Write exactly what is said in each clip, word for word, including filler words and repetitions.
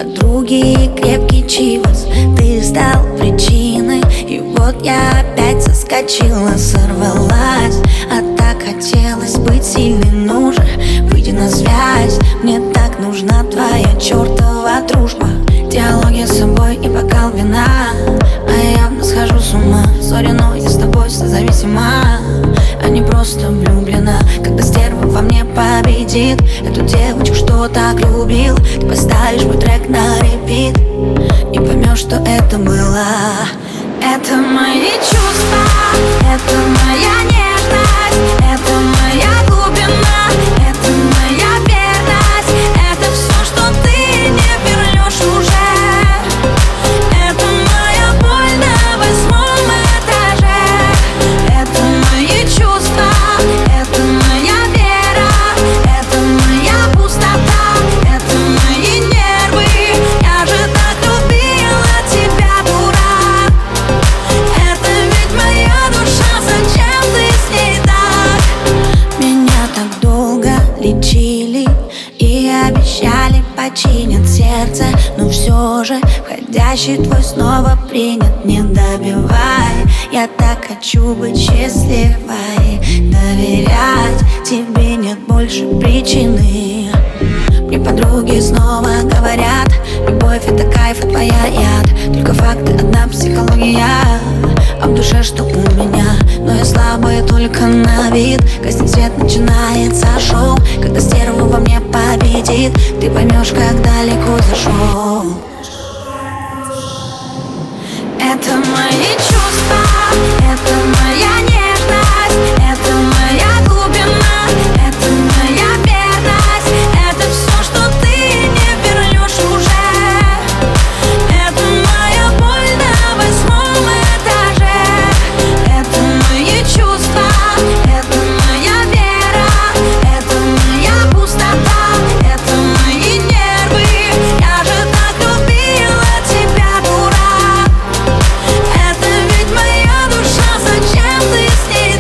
подруги и крепкий чивос. Ты стал причиной, и вот я опять соскочила, сорвалась. А так хотелось быть сильной, ну же, выйди на связь. Мне так нужна твоя чертова дружба, диалоги с собой и бокал вина. А я явно схожу с ума, сори, но я с тобой созависима, а не просто влюблена. Когда стерва во мне победит эту девочку, что так любил, ты поставишь мой трек на репит и поймешь, что это было. Это мои чувства, это моя нежность, это моя глубина, это моя верность, это все, что ты не вернешь уже. Это моя боль на восьмом этаже. Это мои чувства, это моя вера, это моя пустота, это мои нервы. Я же так любила тебя, дурак. Это ведь моя душа, зачем ты с ней так? Меня так долго лечили и обещали починят сердце, но все же входящий твой снова принят. Не добивай, я так хочу быть счастливой, доверять тебе нет больше причины. Мне подруги снова говорят, любовь это кайф, а твоя яд. Только факты, одна психология, а в душе что у меня. Но я слабая только на вид. Гаснет свет, начинается шоу. Когда стерва во мне победит, ты поймешь, как далеко зашел. Это мои чувства, это моя нежность, это моя глубина, это моя верность, это все, что ты не вернешь уже. Это моя боль на восьмом этаже. Это мои чувства, это моя вера, это моя пустота, это мои нервы. Я же так любила тебя, дурак. Это ведь моя душа, зачем ты с ней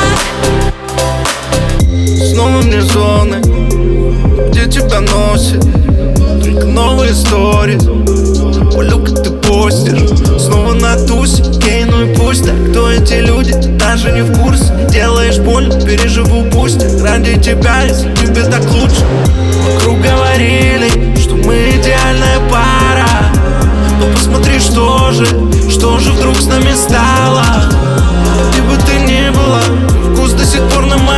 так? Снова мне зоны, где тебя носит только новые истории. Полю, как ты постишь, снова на тусе. Ей, ну и пусть так, кто эти люди, ты даже не в курсе. Делаешь больно, переживу пусть ради тебя, если тебе так лучше. Вокруг говорили, что мы идеальная пара, но посмотри, что же, что же вдруг с нами стало. Где бы ты ни была, вкус до сих пор на моей.